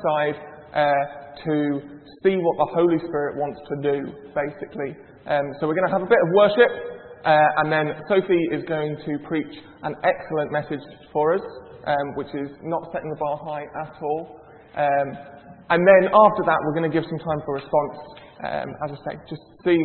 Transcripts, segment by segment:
aside to see what the Holy Spirit wants to do, basically. So we're going to have a bit of worship, and then Sophie is going to preach an excellent message for us, which is not setting the bar high at all. And then after that, we're going to give some time for response. As I say, just see,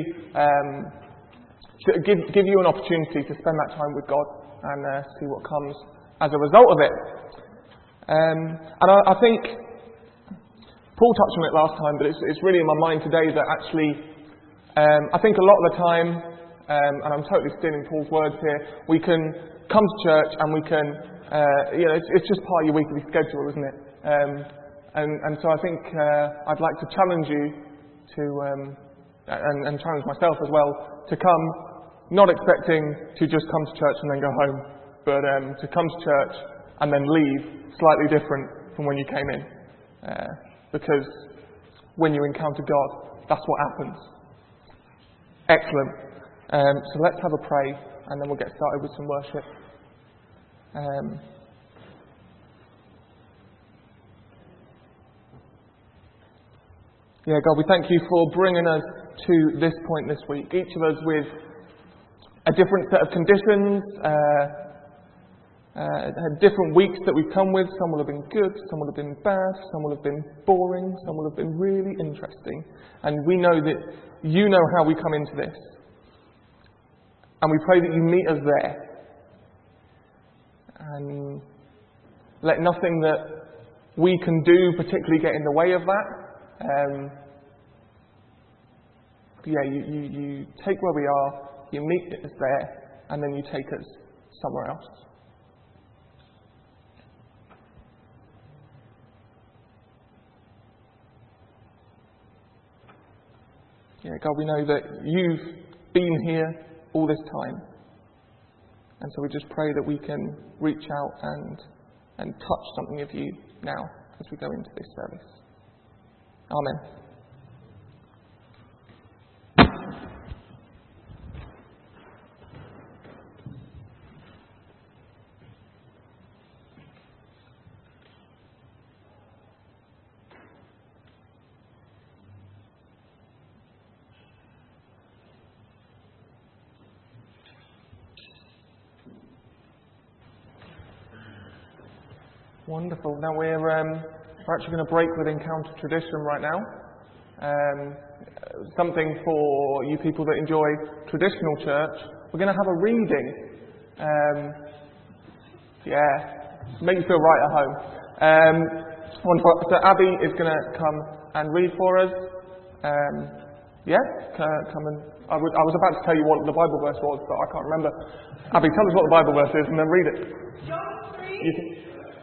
to give you an opportunity to spend that time with God and see what comes as a result of it. And I think Paul touched on it last time, but it's really in my mind today that actually, I think a lot of the time, and I'm totally stealing Paul's words here, we can come to church and we can, it's just part of your weekly schedule, isn't it? And so I think I'd like to challenge you to, and challenge myself as well, to come not expecting to just come to church and then go home, but to come to church and then leave slightly different from when you came in. Because when you encounter God, that's what happens. Excellent. So let's have a pray, and then we'll get started with some worship. God, we thank you for bringing us to this point this week. Each of us with a different set of conditions, different weeks that we've come with. Some will have been good, some will have been bad, some will have been boring, some will have been really interesting. And we know that you know how we come into this. And we pray that you meet us there. And let nothing that we can do particularly get in the way of that. You take where we are, you meet us there, and then you take us somewhere else. God, we know that you've been here all this time. And so we just pray that we can reach out and touch something of you now as we go into this service. Amen. Wonderful. Now we're actually going to break with Encounter Tradition right now. Something for you people that enjoy traditional church. We're going to have a reading. Make you feel right at home. So Abby is going to come and read for us. Come and. I was about to tell you what the Bible verse was, but I can't remember. Abby, tell us what the Bible verse is, and then read it. John 3.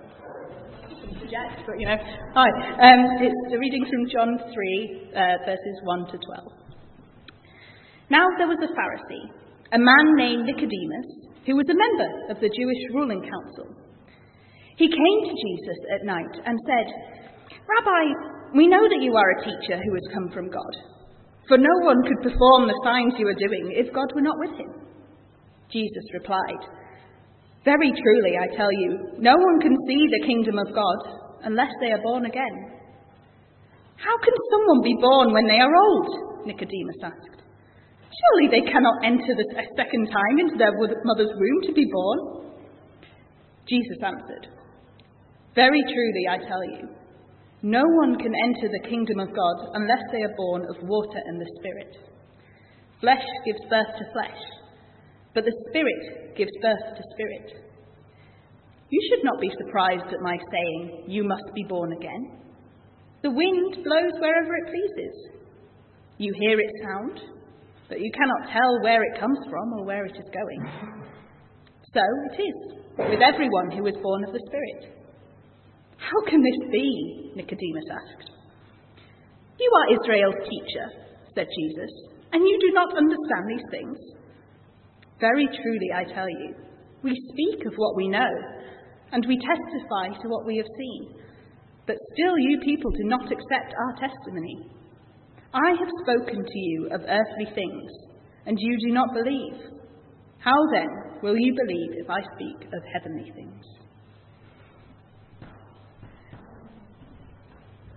Hi. It's a reading from John 3, verses 1 to 12. Now there was a Pharisee, a man named Nicodemus, who was a member of the Jewish ruling council. He came to Jesus at night and said, "Rabbi, we know that you are a teacher who has come from God, for no one could perform the signs you are doing if God were not with him." Jesus replied, "Very truly, I tell you, no one can see the kingdom of God unless they are born again." "How can someone be born when they are old?" Nicodemus asked. "Surely they cannot enter a second time into their mother's womb to be born." Jesus answered, "Very truly, I tell you, no one can enter the kingdom of God unless they are born of water and the Spirit. Flesh gives birth to flesh, but the Spirit gives birth to spirit. You should not be surprised at my saying, 'You must be born again.' The wind blows wherever it pleases. You hear its sound, but you cannot tell where it comes from or where it is going. So it is with everyone who is born of the Spirit." "How can this be?" Nicodemus asked. "You are Israel's teacher," said Jesus, "and you do not understand these things? Very truly, I tell you, we speak of what we know, and we testify to what we have seen. But still you people do not accept our testimony. I have spoken to you of earthly things, and you do not believe. How then will you believe if I speak of heavenly things?"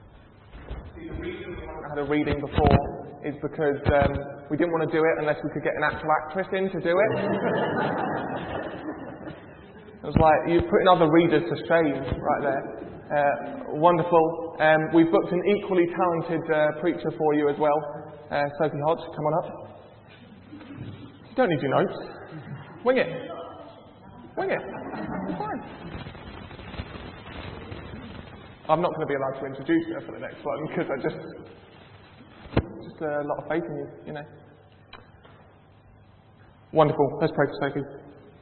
haven't had a reading before is because we didn't want to do it unless we could get an actual actress in to do it. It was like, you're putting other readers to shame right there. Wonderful. We've booked an equally talented preacher for you as well. Sophie Hodge, come on up. You don't need your notes. Wing it. Wing it. It's fine. I'm not going to be allowed to introduce her for the next one because I just a lot of faith in you, you know. Wonderful. Let's pray for Sophie.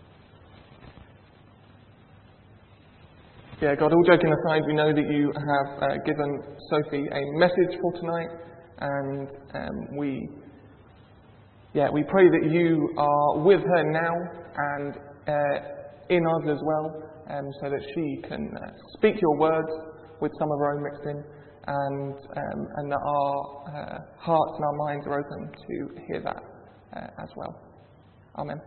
Yeah, God, all joking aside, we know that you have given Sophie a message for tonight, and we pray that you are with her now and in us as well, so that she can speak your words with some of her own mixed in, and that our hearts and our minds are open to hear that as well. Amen.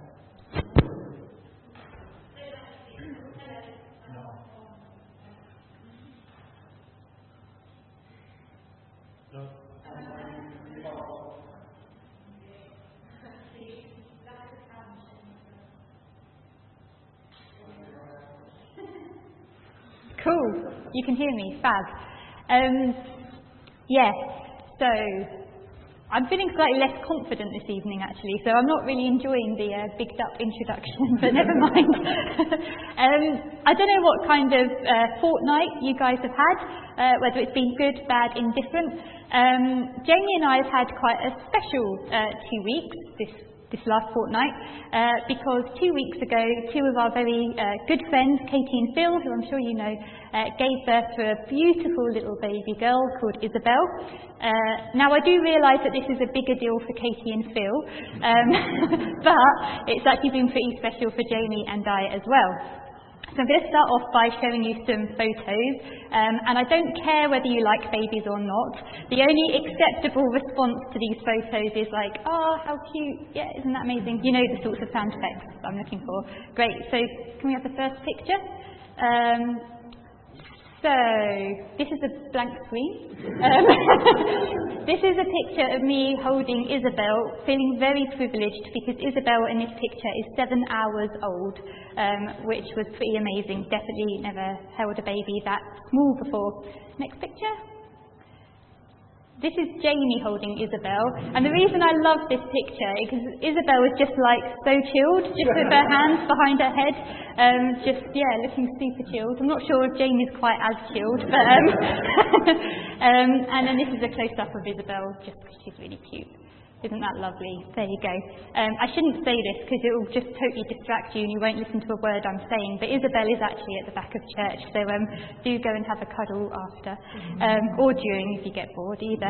Cool. You can hear me. Fab. So I'm feeling slightly less confident this evening, actually, so I'm not really enjoying the bigged up introduction, but never mind. I don't know what kind of fortnight you guys have had, whether it's been good, bad, indifferent. Jamie and I have had quite a special 2 weeks this last fortnight, because 2 weeks ago, two of our very good friends, Katie and Phil, who I'm sure you know, gave birth to a beautiful little baby girl called Isabel. Now, I do realise that this is a bigger deal for Katie and Phil, but it's actually been pretty special for Jamie and I as well. So I'm going to start off by showing you some photos, and I don't care whether you like babies or not. The only acceptable response to these photos is like, oh, how cute, yeah, isn't that amazing? You know the sorts of sound effects I'm looking for. Great, so can we have the first picture? So, this is a blank screen. This is a picture of me holding Isabel, feeling very privileged because Isabel in this picture is 7 hours old, which was pretty amazing. Definitely never held a baby that small before. Next picture. This is Jamie holding Isabel, and the reason I love this picture is because Isabel is just like so chilled, just with her hands behind her head, looking super chilled. I'm not sure if Jamie's quite as chilled, but and then this is a close-up of Isabel, just because she's really cute. Isn't that lovely? There you go. I shouldn't say this because it will just totally distract you and you won't listen to a word I'm saying, but Isabel is actually at the back of church, so do go and have a cuddle after, or during if you get bored either.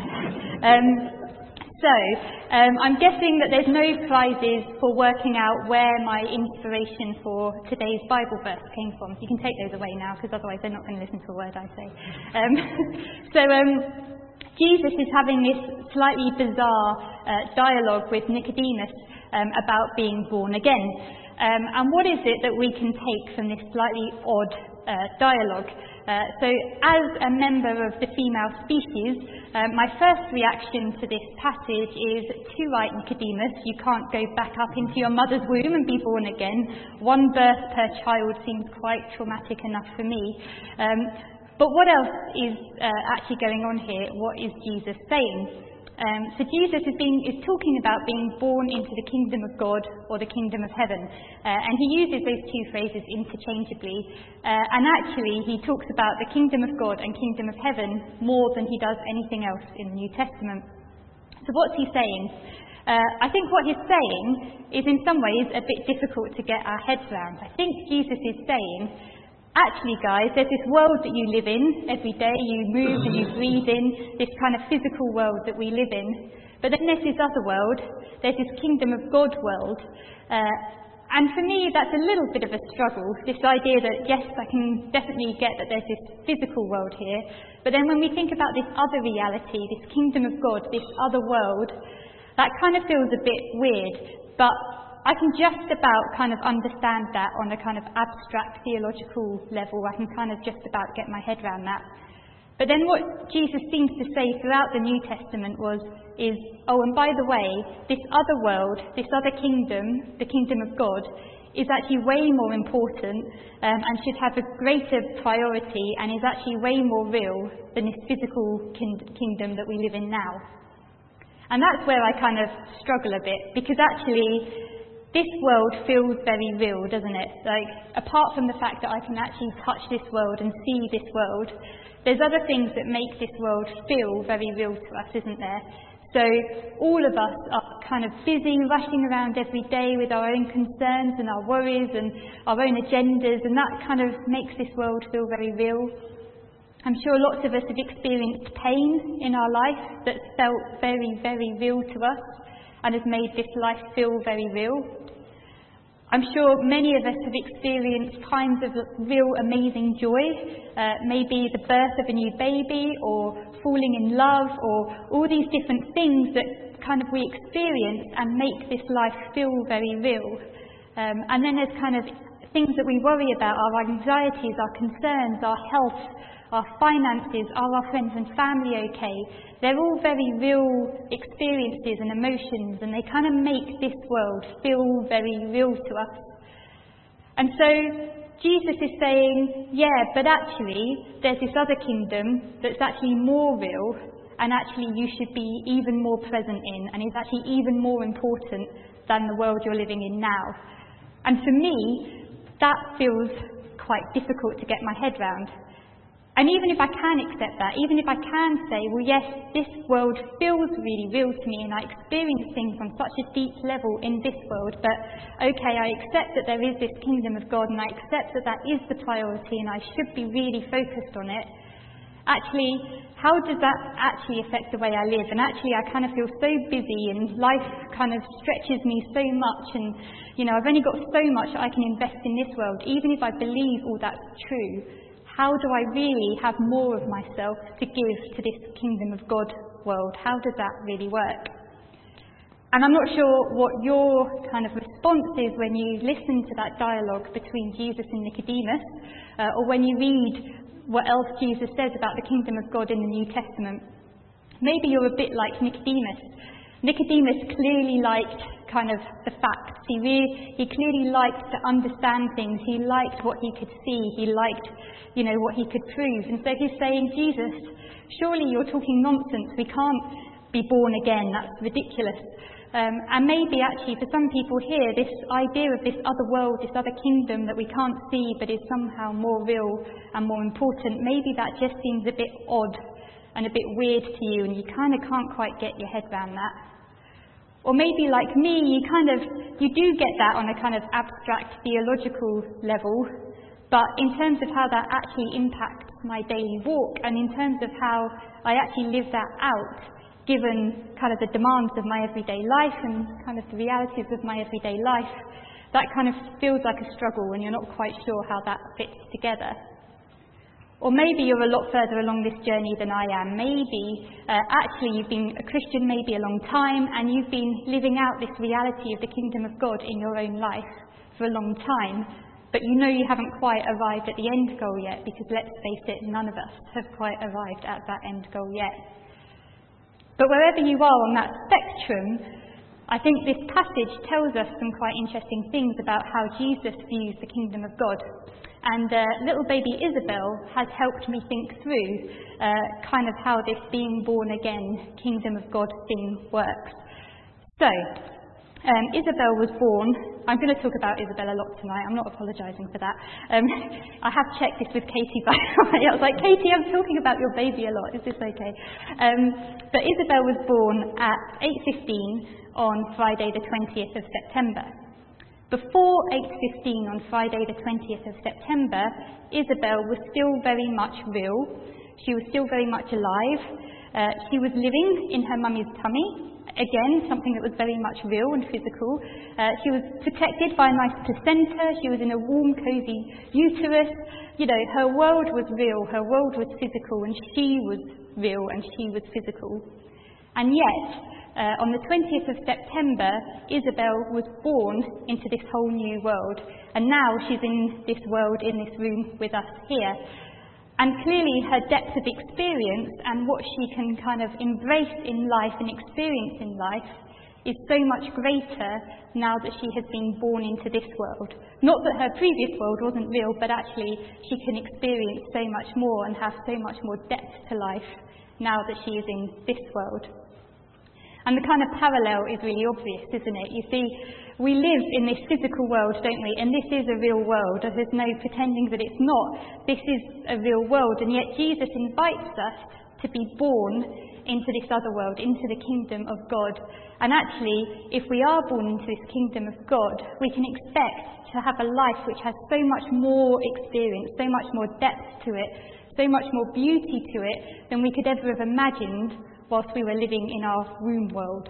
I'm guessing that there's no prizes for working out where my inspiration for today's Bible verse came from. You can take those away now because otherwise they're not going to listen to a word I say. Jesus is having this slightly bizarre dialogue with Nicodemus about being born again. And what is it that we can take from this slightly odd dialogue? So as a member of the female species, my first reaction to this passage is, too right, Nicodemus, you can't go back up into your mother's womb and be born again. One birth per child seems quite traumatic enough for me. But what else is actually going on here? What is Jesus saying? So Jesus is talking about being born into the kingdom of God or the kingdom of heaven. And he uses those two phrases interchangeably. And actually, he talks about the kingdom of God and kingdom of heaven more than he does anything else in the New Testament. So what's he saying? I think what he's saying is in some ways a bit difficult to get our heads around. I think Jesus is saying, actually, guys, there's this world that you live in every day. You move and you breathe in this kind of physical world that we live in. But then there's this other world. There's this kingdom of God world. And for me, that's a little bit of a struggle. This idea that, yes, I can definitely get that there's this physical world here. But then when we think about this other reality, this kingdom of God, this other world, that kind of feels a bit weird. But I can just about kind of understand that on a kind of abstract theological level. I can kind of just about get my head around that. But then what Jesus seems to say throughout the New Testament is, oh, and by the way, this other world, this other kingdom, the kingdom of God, is actually way more important and should have a greater priority and is actually way more real than this physical kingdom that we live in now. And that's where I kind of struggle a bit, because actually this world feels very real, doesn't it? Like, apart from the fact that I can actually touch this world and see this world, there's other things that make this world feel very real to us, isn't there? So all of us are kind of busy rushing around every day with our own concerns and our worries and our own agendas, and that kind of makes this world feel very real. I'm sure lots of us have experienced pain in our life that's felt very, very real to us and has made this life feel very real. I'm sure many of us have experienced times of real amazing joy, maybe the birth of a new baby or falling in love, or all these different things that kind of we experience and make this life feel very real. And then there's kind of things that we worry about, our anxieties, our concerns, our health, our finances, are our friends and family okay? They're all very real experiences and emotions, and they kind of make this world feel very real to us. And so Jesus is saying, yeah, but actually there's this other kingdom that's actually more real, and actually you should be even more present in, and is actually even more important than the world you're living in now. And for me, that feels quite difficult to get my head round. And even if I can accept that, even if I can say, well, yes, this world feels really real to me and I experience things on such a deep level in this world, but okay, I accept that there is this kingdom of God and I accept that that is the priority and I should be really focused on it. Actually, how does that actually affect the way I live? And actually, I kind of feel so busy and life kind of stretches me so much, and, you know, I've only got so much that I can invest in this world, even if I believe all that's true. How do I really have more of myself to give to this kingdom of God world? How does that really work? And I'm not sure what your kind of response is when you listen to that dialogue between Jesus and Nicodemus, or when you read what else Jesus says about the kingdom of God in the New Testament. Maybe you're a bit like Nicodemus. Nicodemus clearly liked kind of the facts. He clearly liked to understand things. He liked what he could see. He liked, you know, what he could prove. And so he's saying, Jesus, surely you're talking nonsense. We can't be born again. That's ridiculous. And maybe actually for some people here, this idea of this other world, this other kingdom that we can't see but is somehow more real and more important, maybe that just seems a bit odd and a bit weird to you, and you kind of can't quite get your head around that. Or maybe like me, you do get that on a kind of abstract theological level, but in terms of how that actually impacts my daily walk and in terms of how I actually live that out, given kind of the demands of my everyday life and kind of the realities of my everyday life, that kind of feels like a struggle when you're not quite sure how that fits together. Or maybe you're a lot further along this journey than I am. Maybe actually you've been a Christian maybe a long time and you've been living out this reality of the kingdom of God in your own life for a long time, but you know you haven't quite arrived at the end goal yet, because let's face it, none of us have quite arrived at that end goal yet. But wherever you are on that spectrum, I think this passage tells us some quite interesting things about how Jesus views the kingdom of God. And little baby Isabel has helped me think through kind of how this being born again kingdom of God thing works. So, Isabel was born. I'm going to talk about Isabel a lot tonight. I'm not apologising for that. I have checked this with Katie, by the way. I was like, Katie, I'm talking about your baby a lot. Is this okay? But Isabel was born at 8:15 on Friday the 20th of September. Before 8:15 on Friday the 20th of September, Isabel was still very much real. She was still very much alive. She was living in her mummy's tummy. Again, something that was very much real and physical. She was protected by a nice placenta. She was in a warm, cosy uterus. You know, her world was real. Her world was physical, and she was real and she was physical. And yet, on the 20th of September, Isabel was born into this whole new world. And now she's in this world, in this room with us here. And clearly her depth of experience and what she can kind of embrace in life and experience in life is so much greater now that she has been born into this world. Not that her previous world wasn't real, but actually she can experience so much more and have so much more depth to life now that she is in this world. And the kind of parallel is really obvious, isn't it? You see, we live in this physical world, don't we? And this is a real world. There's no pretending that it's not. This is a real world. And yet Jesus invites us to be born into this other world, into the kingdom of God. And actually, if we are born into this kingdom of God, we can expect to have a life which has so much more experience, so much more depth to it, so much more beauty to it than we could ever have imagined whilst we were living in our womb world.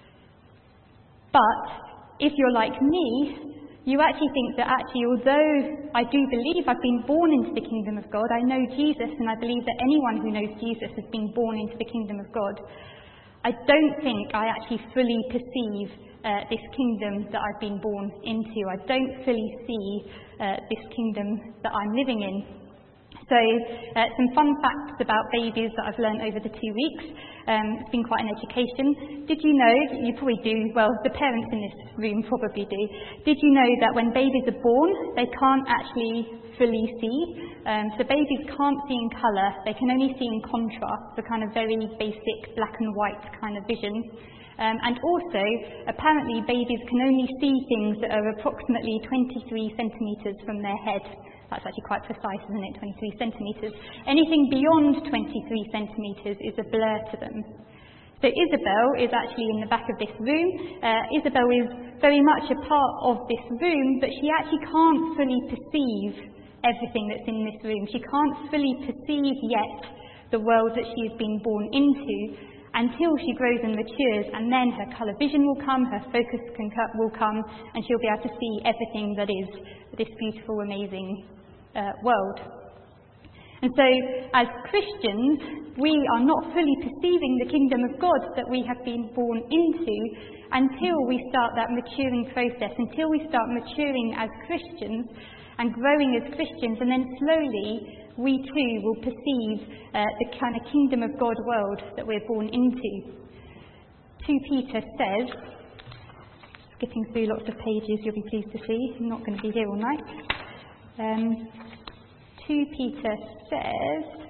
But if you're like me, you actually think that although I do believe I've been born into the kingdom of God, I know Jesus, and I believe that anyone who knows Jesus has been born into the kingdom of God, I don't think I actually fully perceive this kingdom that I've been born into. I don't fully see this kingdom that I'm living in. So some fun facts about babies that I've learned over the 2 weeks. It's been quite an education. Did you know, you probably do, well, the parents in this room probably do, did you know that when babies are born, they can't actually fully see? So babies can't see in colour, they can only see in contrast, the kind of very basic black and white kind of vision. And also, apparently babies can only see things that are approximately 23 centimetres from their head. That's actually quite precise, isn't it? 23 centimetres. Anything beyond 23 centimetres is a blur to them. So Isabel is actually in the back of this room. Isabel is very much a part of this room, but she actually can't fully perceive everything that's in this room. She can't fully perceive yet the world that she has been born into until she grows and matures, and then her colour vision will come, her focus will come, and she'll be able to see everything that is this beautiful, amazing world. And so, as Christians, we are not fully perceiving the kingdom of God that we have been born into until we start that maturing process, until we start maturing as Christians and growing as Christians, and then slowly we too will perceive the kind of kingdom of God world that we're born into. 2 Peter says, skipping through lots of pages you'll be pleased to see, I'm not going to be here all night. 2 Peter says,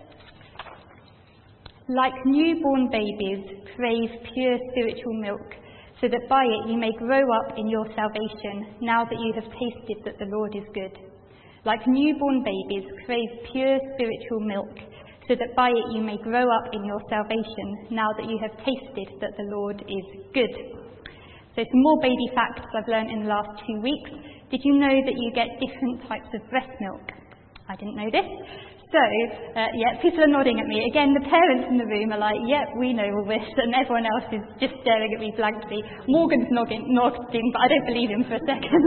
like newborn babies, crave pure spiritual milk, so that by it you may grow up in your salvation, now that you have tasted that the Lord is good. Like newborn babies, crave pure spiritual milk, so that by it you may grow up in your salvation, now that you have tasted that the Lord is good. So some more baby facts I've learned in the last 2 weeks. Did you know that you get different types of breast milk? I didn't know this. So, people are nodding at me. Again, the parents in the room are like, yep, we know all this, and everyone else is just staring at me blankly. Morgan's nodding, but I don't believe him for a second.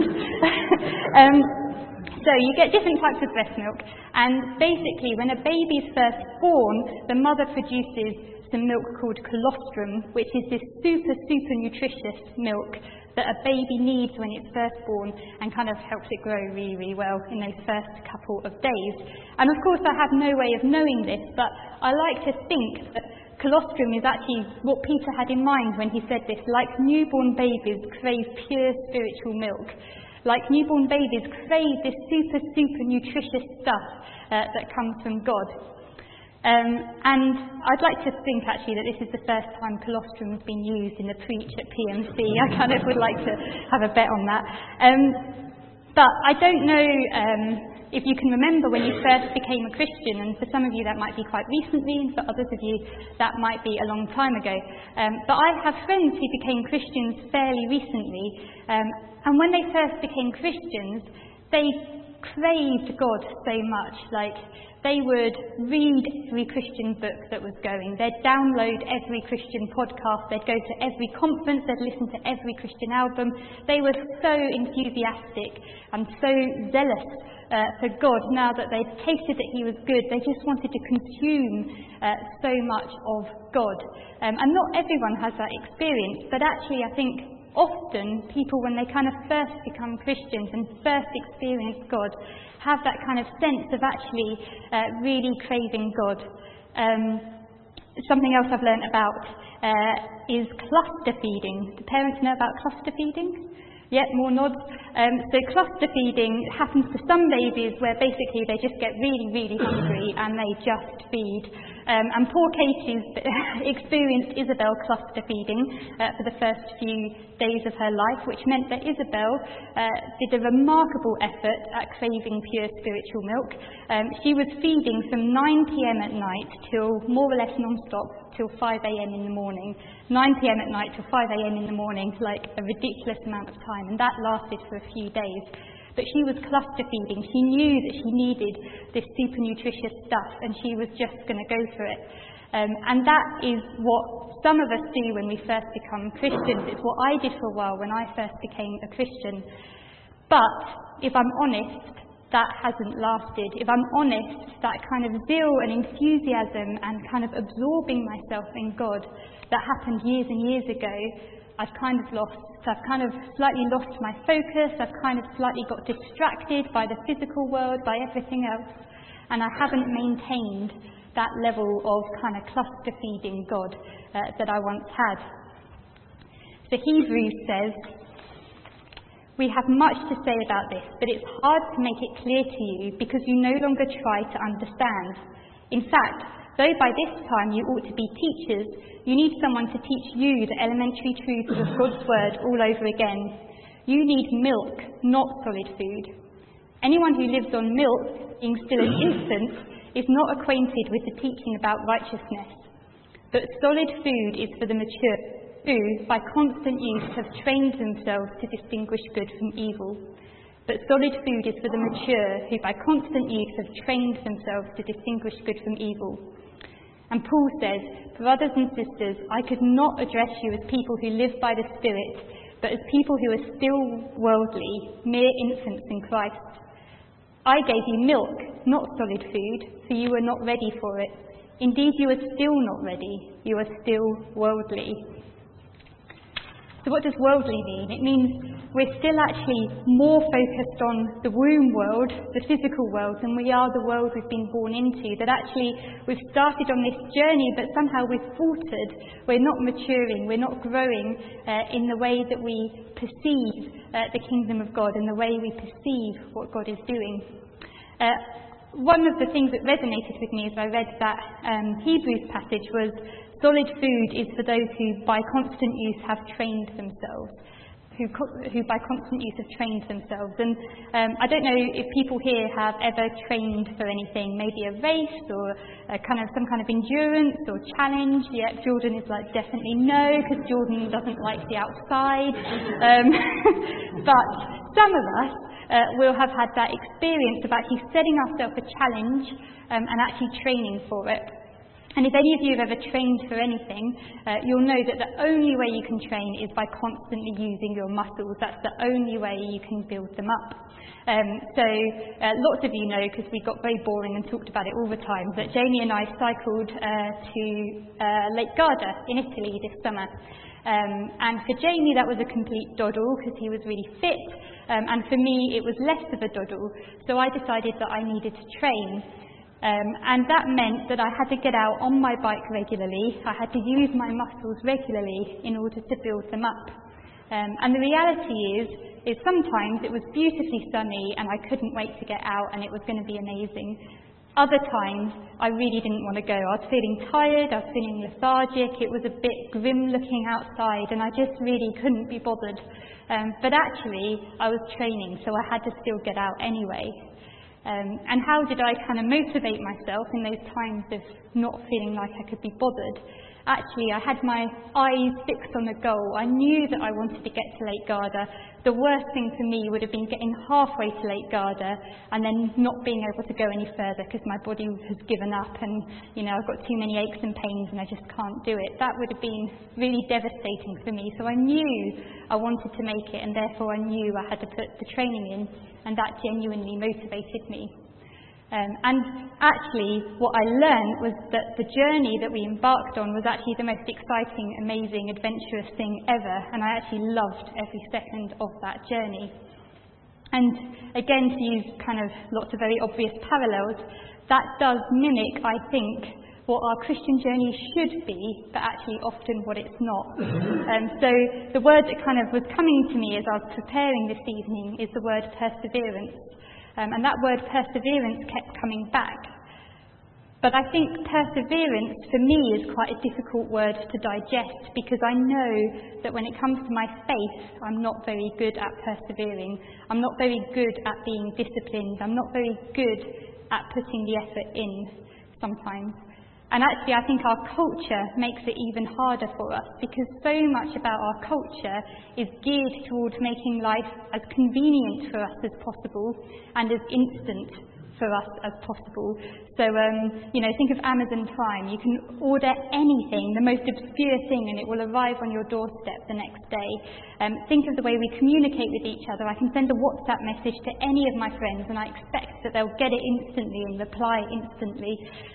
So you get different types of breast milk, and basically when a baby is first born, the mother produces some milk called colostrum, which is this super nutritious milk that a baby needs when it's first born and kind of helps it grow really, really well in those first couple of days. And of course I have no way of knowing this, but I like to think that colostrum is actually what Peter had in mind when he said this, like newborn babies crave pure spiritual milk. Like newborn babies crave this super nutritious stuff that comes from God. And I'd like to think actually that this is the first time colostrum has been used in the preach at PMC. I kind of would like to have a bet on that. But I don't know if you can remember when you first became a Christian, and for some of you that might be quite recently, and for others of you that might be a long time ago. But I have friends who became Christians fairly recently, and when they first became Christians, they craved God so much. Like, they would read every Christian book that was going. They'd download every Christian podcast. They'd go to every conference. They'd listen to every Christian album. They were so enthusiastic and so zealous for God. Now that they'd tasted that he was good, they just wanted to consume so much of God. And not everyone has that experience, but actually I think often people, when they kind of first become Christians and first experience God, have that kind of sense of actually really craving God. Something else I've learnt about is cluster feeding. Do parents know about cluster feeding? Yeah, more nods. So cluster feeding happens to some babies where basically they just get really, really hungry and they just feed. And poor Katie's experienced Isabel cluster feeding for the first few days of her life, which meant that Isabel did a remarkable effort at craving pure spiritual milk. She was feeding from 9 p.m. at night till more or less non-stop till 5 a.m. in the morning. 9 p.m. at night till 5 a.m. in the morning, like a ridiculous amount of time, and that lasted for a few days. But she was cluster feeding. She knew that she needed this super nutritious stuff, and she was just going to go for it. And that is what some of us do when we first become Christians. It's what I did for a while when I first became a Christian. But if I'm honest, that hasn't lasted. If I'm honest, that kind of zeal and enthusiasm and kind of absorbing myself in God that happened years and years ago, I've kind of lost. So I've kind of slightly lost my focus, I've kind of slightly got distracted by the physical world, by everything else, and I haven't maintained that level of kind of cluster feeding God that I once had. So Hebrews says, we have much to say about this, but it's hard to make it clear to you because you no longer try to understand. In fact, though by this time you ought to be teachers, you need someone to teach you the elementary truths of God's word all over again. You need milk, not solid food. Anyone who lives on milk, being still an infant, is not acquainted with the teaching about righteousness. But solid food is for the mature, who, by constant use, have trained themselves to distinguish good from evil. But solid food is for the mature, who by constant use have trained themselves to distinguish good from evil. And Paul says, brothers and sisters, I could not address you as people who live by the Spirit, but as people who are still worldly, mere infants in Christ. I gave you milk, not solid food, for you were not ready for it. Indeed, you are still not ready. You are still worldly. So what does worldly mean? It means we're still actually more focused on the womb world, the physical world, than we are the world we've been born into. That actually we've started on this journey, but somehow we've faltered. We're not maturing, we're not growing in the way that we perceive the kingdom of God and the way we perceive what God is doing. One of the things that resonated with me as I read that Hebrews passage was solid food is for those who by constant use have trained themselves. Who by constant use have trained themselves. And I don't know if people here have ever trained for anything, maybe a race or some kind of endurance or challenge. Yeah, Jordan is like definitely no, because Jordan doesn't like the outside. But some of us will have had that experience of actually setting ourselves a challenge and actually training for it. And if any of you have ever trained for anything, you'll know that the only way you can train is by constantly using your muscles. That's the only way you can build them up. So lots of you know, because we got very boring and talked about it all the time, that Jamie and I cycled to Lake Garda in Italy this summer. And for Jamie that was a complete doddle because he was really fit. And for me it was less of a doddle. So I decided that I needed to train. And that meant that I had to get out on my bike regularly. I had to use my muscles regularly in order to build them up. And the reality is sometimes it was beautifully sunny and I couldn't wait to get out and it was going to be amazing. Other times I really didn't want to go. I was feeling tired, I was feeling lethargic, it was a bit grim looking outside and I just really couldn't be bothered. But actually I was training, so I had to still get out anyway. And how did I kind of motivate myself in those times of not feeling like I could be bothered? Actually, I had my eyes fixed on the goal. I knew that I wanted to get to Lake Garda. The worst thing for me would have been getting halfway to Lake Garda and then not being able to go any further because my body has given up and, I've got too many aches and pains and I just can't do it. That would have been really devastating for me. So I knew I wanted to make it and therefore I knew I had to put the training in, and that genuinely motivated me. And actually, what I learned was that the journey that we embarked on was actually the most exciting, amazing, adventurous thing ever, and I actually loved every second of that journey. And again, to use kind of lots of very obvious parallels, that does mimic, I think, what our Christian journey should be, but actually often what it's not. So the word that kind of was coming to me as I was preparing this evening is the word perseverance. And that word perseverance kept coming back. But I think perseverance for me is quite a difficult word to digest, because I know that when it comes to my faith, I'm not very good at persevering. I'm not very good at being disciplined. I'm not very good at putting the effort in sometimes. And actually, I think our culture makes it even harder for us, because so much about our culture is geared towards making life as convenient for us as possible and as instant for us as possible. So, think of Amazon Prime. You can order anything, the most obscure thing, and it will arrive on your doorstep the next day. Think of the way we communicate with each other. I can send a WhatsApp message to any of my friends, and I expect that they'll get it instantly and reply instantly.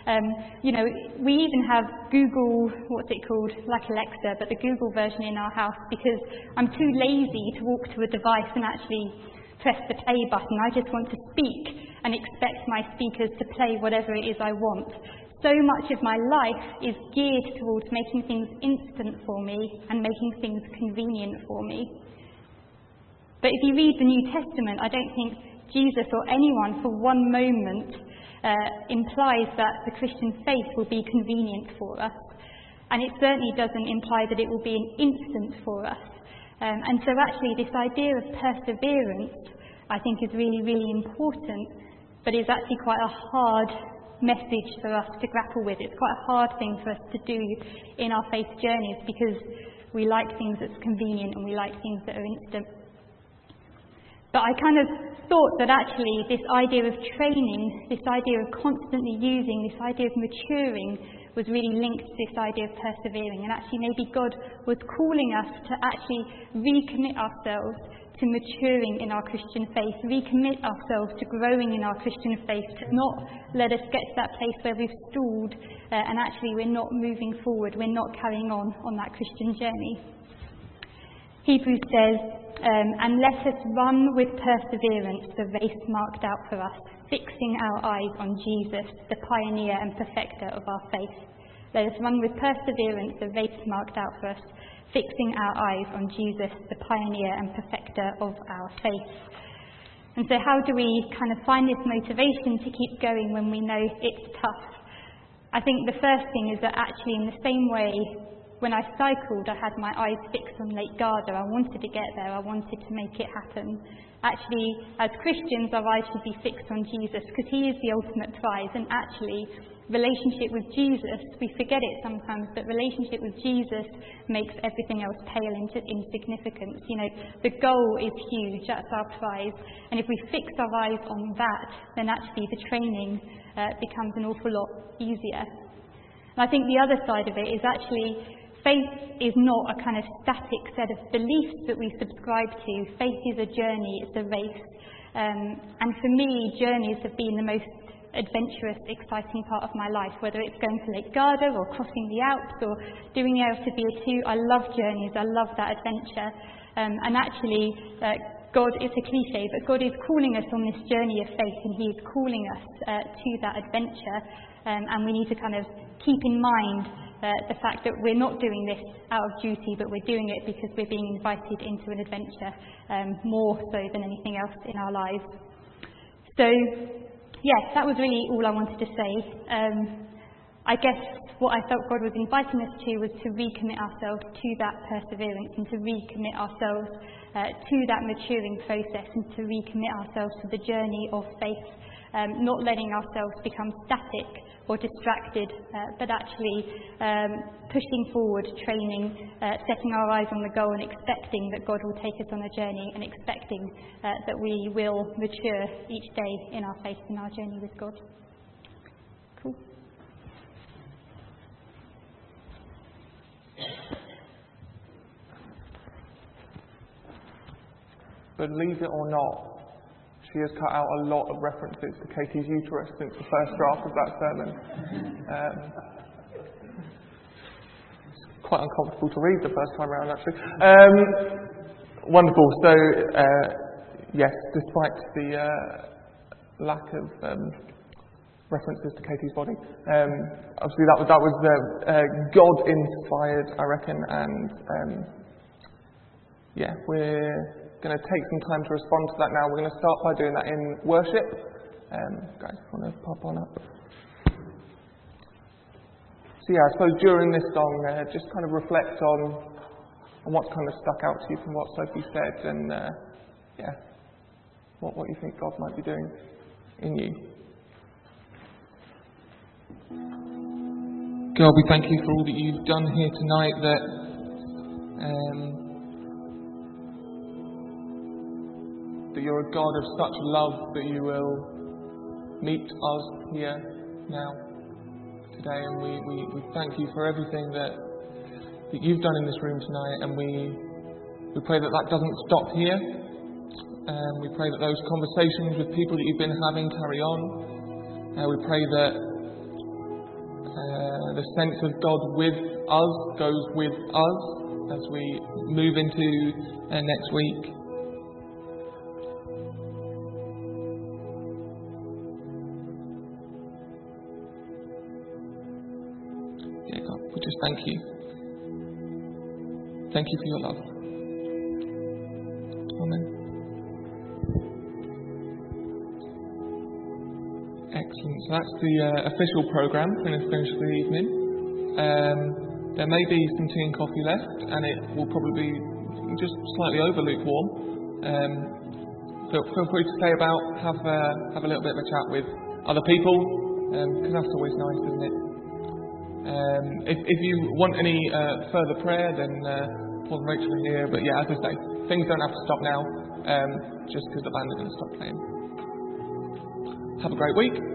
We even have Google, like Alexa, but the Google version in our house, because I'm too lazy to walk to a device and actually press the play button. I just want to speak and expect my speakers to play whatever it is I want. So much of my life is geared towards making things instant for me and making things convenient for me. But if you read the New Testament, I don't think Jesus or anyone for one moment implies that the Christian faith will be convenient for us. And it certainly doesn't imply that it will be an instant for us. And so actually this idea of perseverance, I think, is really, really important, but is actually quite a hard message for us to grapple with. It's quite a hard thing for us to do in our faith journeys, because we like things that's convenient and we like things that are instant. But I kind of thought that actually this idea of training, this idea of constantly using, this idea of maturing was really linked to this idea of persevering. And actually maybe God was calling us to actually recommit ourselves to maturing in our Christian faith, recommit ourselves to growing in our Christian faith, to not let us get to that place where we've stalled and actually we're not moving forward, we're not carrying on that Christian journey. Hebrews says, and let us run with perseverance the race marked out for us, fixing our eyes on Jesus, the pioneer and perfecter of our faith. Let us run with perseverance the race marked out for us, fixing our eyes on Jesus, the pioneer and perfecter of our faith. And so how do we kind of find this motivation to keep going when we know it's tough? I think the first thing is that actually in the same way, when I cycled, I had my eyes fixed on Lake Garda. I wanted to get there. I wanted to make it happen. Actually, as Christians, our eyes should be fixed on Jesus, because he is the ultimate prize. And actually, relationship with Jesus, we forget it sometimes, but relationship with Jesus makes everything else pale into insignificance. The goal is huge. That's our prize. And if we fix our eyes on that, then actually the training becomes an awful lot easier. And I think the other side of it is actually faith is not a kind of static set of beliefs that we subscribe to. Faith is a journey, it's a race. And for me, journeys have been the most adventurous, exciting part of my life, whether it's going to Lake Garda or crossing the Alps or doing the Autobia 2. I love journeys, I love that adventure. And actually, God, it's a cliche, but God is calling us on this journey of faith, and he is calling us to that adventure. And we need to kind of keep in mind the fact that we're not doing this out of duty, but we're doing it because we're being invited into an adventure, more so than anything else in our lives. So, yes, that was really all I wanted to say. I guess what I felt God was inviting us to was to recommit ourselves to that perseverance, and to recommit ourselves to that maturing process, and to recommit ourselves to the journey of faith. Not letting ourselves become static or distracted, but actually pushing forward, training, setting our eyes on the goal, and expecting that God will take us on a journey, and expecting that we will mature each day in our faith and our journey with God. Cool. Believe it or not, She has cut out a lot of references to Katie's uterus since the first draft of that sermon. It's quite uncomfortable to read the first time around, actually. Wonderful. So, yes, despite the lack of references to Katie's body, obviously that was God-inspired, I reckon, and yeah, we're going to take some time to respond to that now. We're going to start by doing that in worship. Guys, if you want to pop on up. So yeah, I suppose during this song, just kind of reflect on what's kind of stuck out to you from what Sophie said, and yeah, what you think God might be doing in you. God, we thank you for all that you've done here tonight, that you're a God of such love that you will meet us here now, today, and we thank you for everything that you've done in this room tonight, and we pray that doesn't stop here. We pray that those conversations with people that you've been having carry on. We pray that the sense of God with us goes with us as we move into next week. Yeah, God, we just thank you. Thank you for your love. Amen. Excellent. So that's the official programme. We're going to finish for the evening. There may be some tea and coffee left, and it will probably be just slightly over lukewarm. Feel free to stay about, have a little bit of a chat with other people, because that's always nice, isn't it? If you want any further prayer, then Paul and Rachel are here. But yeah, as I say, things don't have to stop now, just because the band are going to stop playing. Have a great week.